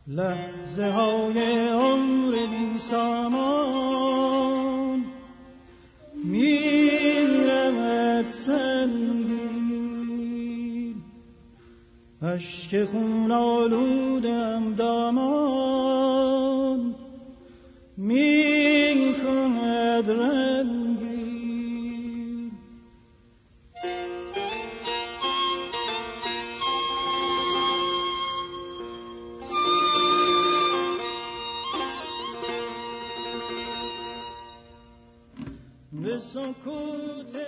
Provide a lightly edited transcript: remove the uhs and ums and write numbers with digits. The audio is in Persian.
لحظه های عمر بی سامان میرود سنگین، اشک خون آلودم دامان می کند رنگین. به سکوت